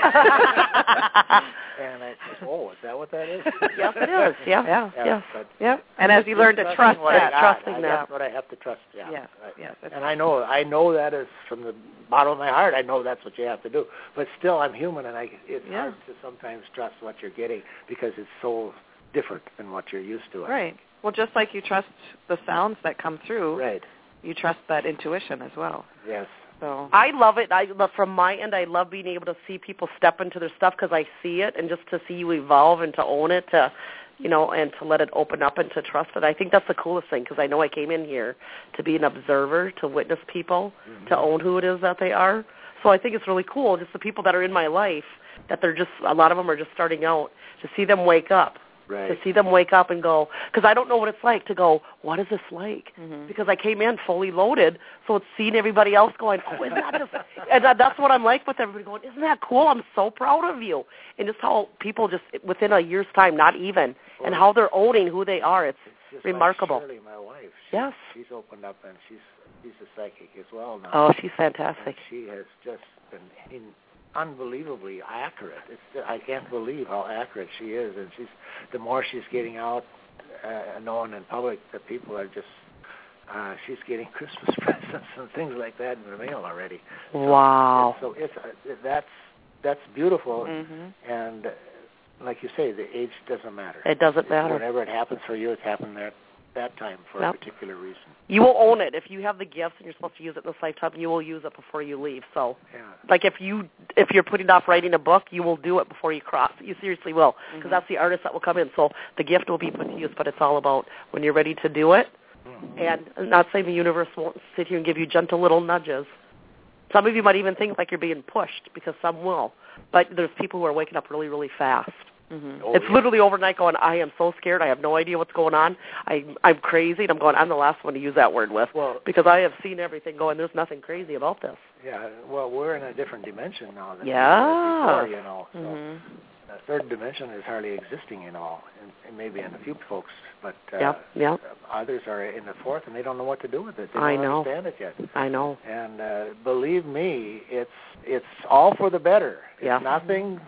I said, oh, is that what that is? Yes, it is. Yeah, Yeah. Yeah, yes. but Yeah. And as you learn to trusting trust what I that, got, trusting I, that. That's what I have to trust. Yeah. Yes, I, yes, that's and I know, I know that is from the bottom of my heart. I know that's what you have to do. But still, I'm human, and I, it's Yeah. hard to sometimes trust what you're getting because it's so different than what you're used to. I right. Well, just like you trust the sounds that come through, think. Right. you trust that intuition as well. Yes. So I love it. I love, from my end, I love being able to see people step into their stuff because I see it, and just to see you evolve and to own it, to, you know, and to let it open up and to trust it. I think that's the coolest thing because I know I came in here to be an observer, to witness people, Mm-hmm. to own who it is that they are. So I think it's really cool, just the people that are in my life, that they're just, a lot of them are just starting out, to see them wake up. Right. To see them wake up and go, because I don't know what it's like to go, what is this like? Mhm. Because I came in fully loaded, so it's seeing everybody else going, oh, isn't that just, and that, that's what I'm like with everybody going, isn't that cool? I'm so proud of you. And just how people just, within a year's time, not even, and how they're owning who they are. It's, It's just remarkable. Like Shirley, my wife. She, Yes. She's opened up, and she's she's a psychic as well now. oh, she's And fantastic. she has just been in, unbelievably accurate. It's I can't believe how accurate she is, and she's the more she's getting out, uh, known in public, that people are just. Uh, she's getting Christmas presents and things like that in the mail already. So Wow. It's, so it's uh, that's that's beautiful, Mhm. and uh, like you say, the age doesn't matter. It doesn't matter. Whenever it happens for you, it's happened there that time for Yep. a particular reason. You will own it. If you have the gifts and you're supposed to use it in this lifetime, you will use it before you leave. So, Yeah. like if you if you're putting off writing a book, you will do it before you cross. You seriously will, because Mhm. that's the artist that will come in. So the gift will be put to use, but it's all about when you're ready to do it. Mm-hmm. And I'm not saying the universe won't sit here and give you gentle little nudges. Some of you might even think like you're being pushed, because some will. But there's people who are waking up really, really fast. Mhm. Oh, It's yeah. literally overnight going, I am so scared. I have no idea what's going on. I, I'm crazy. And I'm going, I'm the last one to use that word with. Well, Because I have seen everything going, there's nothing crazy about this. yeah. Well, we're in a different dimension now than Yeah. we were before, you know. So Mhm. the third dimension is hardly existing in all, and, and maybe in a few folks, but uh, Yeah, yeah. others are in the fourth, and they don't know what to do with it. They I don't know. understand it yet. I know. And uh, believe me, it's it's all for the better. It's Yeah. nothing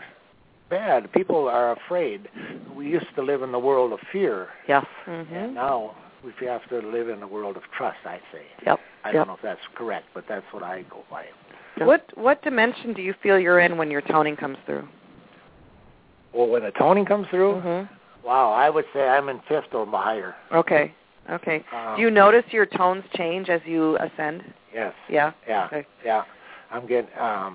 bad. People are afraid. We used to live in the world of fear, Yes. and Mhm. now we have to live in the world of trust, I'd say. Yep. I yep. don't know if that's correct, but that's what I go by. Yeah. What what dimension do you feel you're in when your toning comes through? Well, when the toning comes through, Mhm. wow, I would say I'm in fifth or higher. Okay. Okay. Um, Do you notice your tones change as you ascend? Yes. Yeah. Yeah. Okay. Yeah. I'm getting um,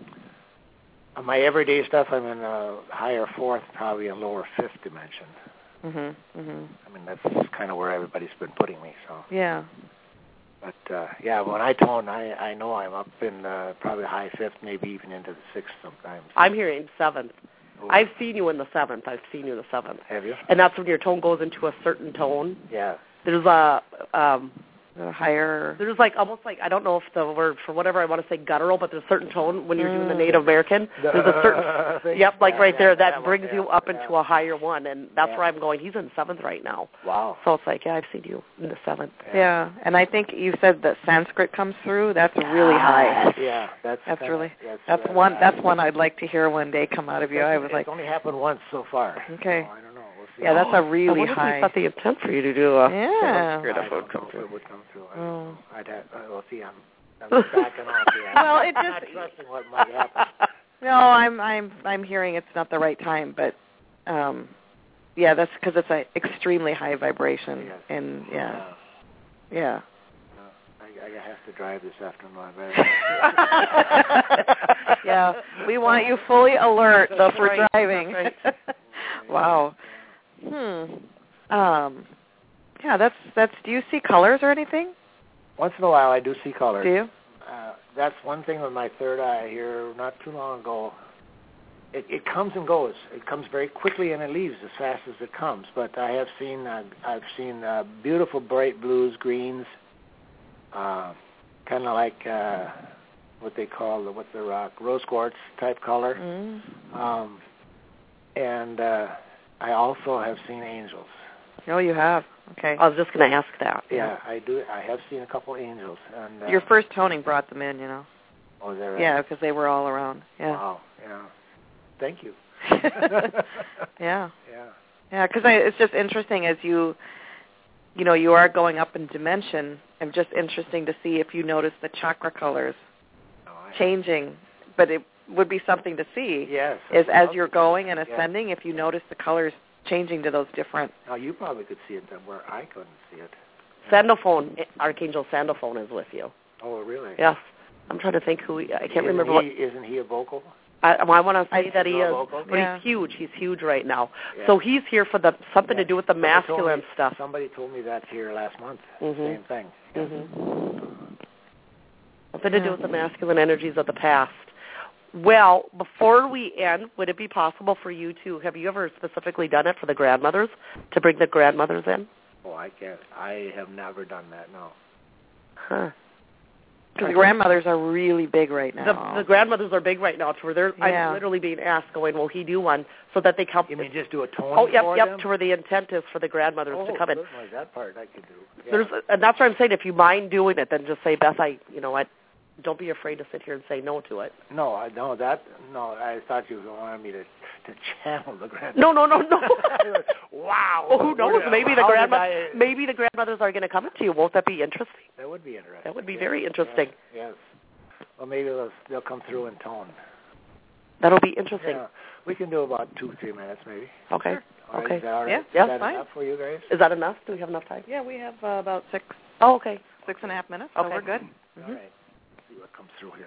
on my everyday stuff. I'm in a higher fourth, probably a lower fifth dimension. Mhm. Mhm. I mean, that's kind of where everybody's been putting me. So, Yeah. but uh, yeah, when I tone, I I know I'm up in uh, probably high fifth, maybe even into the sixth sometimes. I'm here in seventh. Oh, I've seen you in the seventh. I've seen you in the seventh. have you? And that's when your tone goes into a certain tone. Yeah. There's a, um, The higher. there's like almost like, I don't know if the word for whatever I want to say guttural, but there's a certain tone when you're doing the Mm. Native American. There's a certain, Thing? yep, like Yeah, right yeah, there, that one, brings yeah, you up yeah. into a higher one, and that's Yeah. where I'm going. He's in seventh right now. Wow. So it's like, yeah, I've seen you in the seventh. Yeah. And I think you said that Sanskrit comes through. That's really high. Yeah, that's That's kinda- really. That's, That's uh, one. That's one I'd like to hear one day come out of you. I was it's like, only happened once so far. Okay. So I don't know. We'll see. yeah, that's a I really wonder if high. we set the intent for you to do a Yeah. Sanskrit I if it don't would come know if through. it would come through. I don't Oh. know. I'd have, uh, we'll see. I'm I'm just backing off here. Well, it I'm just- not trusting what might happen. No, I'm I'm I'm hearing it's not the right time, but um, yeah, that's because it's an extremely high vibration, Yes. and yeah, Uh, yeah. I, I have to drive this afternoon. I better. Yeah, we want you fully alert though for right. driving. That's Wow. Hmm. Um. Yeah, that's that's. Do you see colors or anything? Once in a while, I do see colors. Do you? Uh, that's one thing with my third eye here. Not too long ago, it, it comes and goes. It comes very quickly and it leaves as fast as it comes. But I have seen uh, I've seen uh, beautiful bright blues, greens, uh, kind of like uh, what they call the, what's the rock rose quartz type color. Mm. Um, and uh, I also have seen angels. Oh, you have. Okay. I was just going to ask that. Yeah, I do. I have seen a couple angels. And uh, Your first toning brought them in, you know. Oh, is that right? Yeah, because they were all around. Yeah. Wow. Yeah. Thank you. Yeah. Yeah. Yeah, because it's just interesting as you, you know, you are going up in dimension. It's just interesting to see if you notice the chakra colors Oh, I changing. But it would be something to see. Yes. Is as I'll- you're going and yeah. ascending, if you notice the colors changing to those different. Now you probably could see it then where I couldn't see it. Sandophone, Archangel Sandophone is with you. Oh, really? Yes. I'm trying to think who he, I can't Isn't remember he, what. Isn't he a vocal? I, I want to say I- that he He's is, local? but Yeah. he's huge. He's huge right now. Yeah. So he's here for the something Yeah. to do with the Somebody told masculine me- stuff. Somebody told me that here last month. Mhm. Same thing. Mm-hmm. Something to do with the masculine energies of the past. Well, before we end, would it be possible for you to, have you ever specifically done it for the grandmothers, to bring the grandmothers in? Oh, I can't. I have never done that. No. Huh. Because the grandmothers are really big right The, now. the grandmothers are big right now. To where they're, Yeah. I'm literally being asked, going, will he do one, so that they come. You mean just do a tone Oh, yep, for yep, them? to where the intent is for the grandmothers oh, to come in. certainly that part I could do. Yeah. There's, and that's what I'm saying. If you mind doing it, then just say, Beth, I, you know, I, don't be afraid to sit here and say no to it. No, I no that no. I thought you wanted me to to channel the grandmothers. No, no, no, no. Wow. Well, who knows? Maybe the How did grandma, I- maybe the grandmothers are going to come to you. Won't that be interesting? That would be interesting. That would be Yes, very interesting. Yes. yes. Well, maybe they'll, they'll come through in tone. That'll be interesting. Yeah. We can do about two, three minutes maybe. Okay. All right, Okay. Is that all right? Yeah, Is yeah, that fine. enough for you guys? Is that enough? Do we have enough time? Yeah, we have uh, about six, Oh, okay. six and a half minutes, so Okay. we're good. All right. Let's see what comes through here.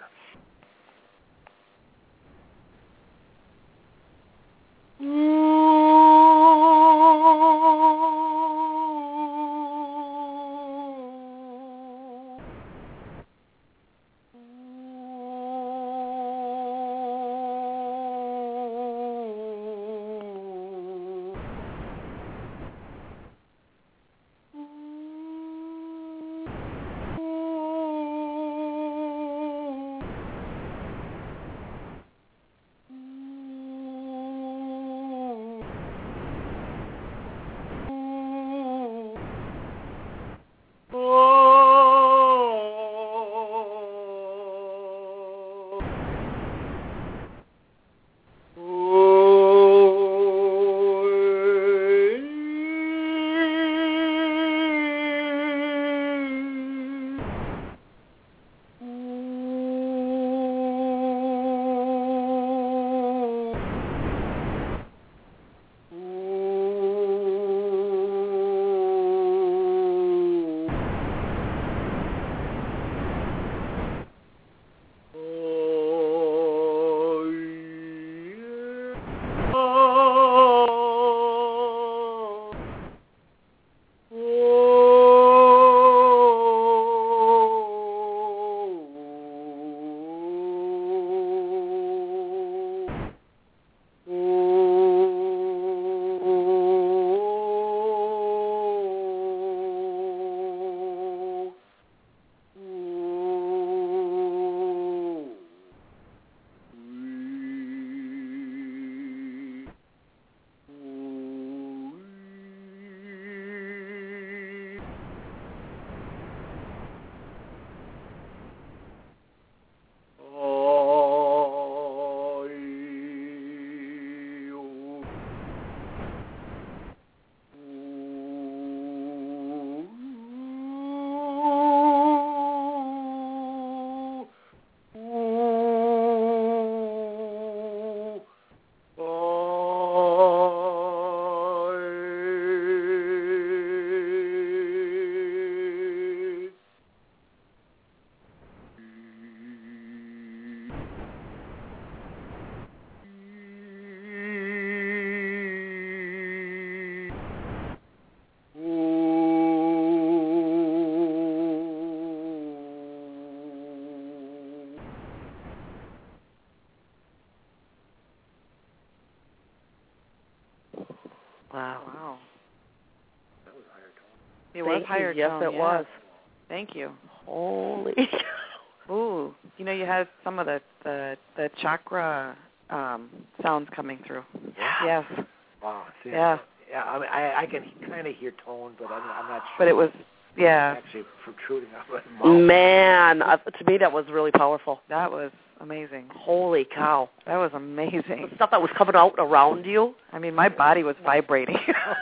It Thank was higher you. Yes, tone, it yeah. was. Thank you. Holy. Ooh, you know, you had some of the the, the chakra um, sounds coming through. Yeah. Yes. Wow. See, Yeah. Yeah. I mean, I, I can kind of hear tone, but I'm, I'm not sure. But it was, yeah. Actually protruding out of my mouth. Man, uh, to me that was really powerful. That was amazing. Holy cow. That was amazing. The stuff that was coming out around you. I mean, my body was vibrating.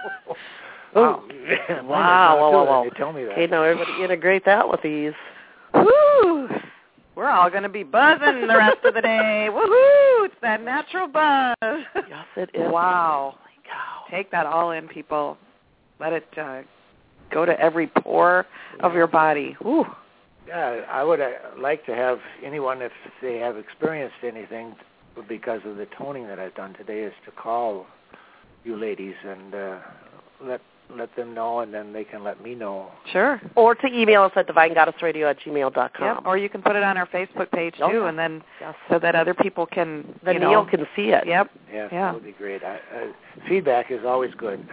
Wow. Wow, Yeah, wow, wow, wow. They tell me that. Okay, now everybody integrate that with these. Woo! We're all going to be buzzing the rest of the day. Woohoo! It's that natural buzz. Yes, it is. Wow. Holy cow. Take that all in, people. Let it uh, go to every pore yeah. of your body. Woo. Yeah, I would uh, like to have anyone, if they have experienced anything because of the toning that I've done today, is to call you ladies and uh, let let them know, and then they can let me know. Sure. Or to email us at divine goddess radio at gmail dot com. Yep. Or you can put it on our Facebook page, too, oh, yeah. and then yes. so that other people can, Then you Neil know. can see it. Yep. Yes, yeah. that would be great. I, uh, feedback is always good.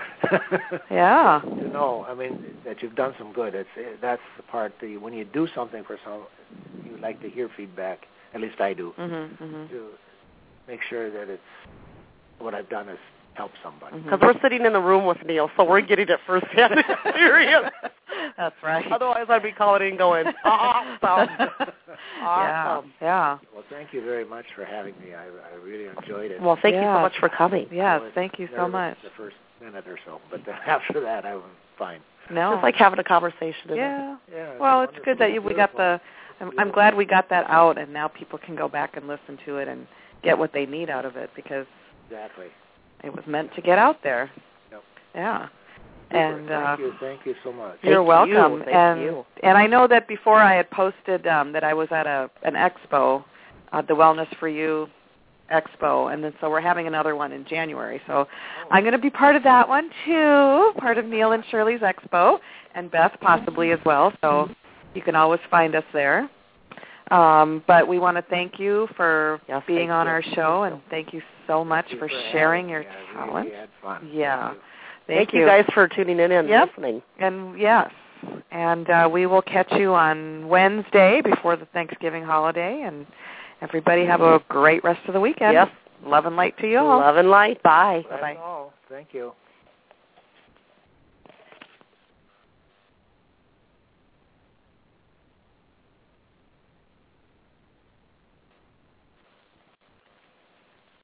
Yeah. To know, I mean, that you've done some good. It's That's the part, that you, when you do something for someone, you like to hear feedback. At least I do. Mm-hmm, mm-hmm. To make sure that it's, what I've done is help somebody. Because we're sitting in the room with Neil, so we're getting it firsthand experience. That's right. Otherwise, I'd be calling in going, awesome. Awesome. Yeah. yeah. Well, thank you very much for having me. I, I really enjoyed it. Well, thank yeah. you so much for coming. Yes, thank you so much. The first minute or so, but then after that, I was fine. No. It's like having a conversation. Yeah. It? Yeah. It's well, it's wonderful. good that you, we got the, I'm, I'm glad we got that out, and now people can go back and listen to it and get what they need out of it, because exactly. it was meant to get out there. Yep. Yeah. Super. And uh, thank you, thank you so much. You're Thank welcome. You. Thank and you. and I know that before I had posted um, that I was at a an expo, uh, the Wellness for You Expo, and then so we're having another one in January. So oh. I'm going to be part of that one too, part of Neil and Shirley's Expo, and Beth possibly as well. So you can always find us there. Um, but we want to thank you for yes, being on you. our show, and thank you so much you for, for sharing your yeah, talent. Really had fun. Yeah. Thank you. Thank, thank you. you guys for tuning in and yep. listening. And yes, and uh, we will catch you on Wednesday before the Thanksgiving holiday. And everybody have a great rest of the weekend. Yes. Love and light to you all. Love and light. Bye. That's Bye. all. Thank you.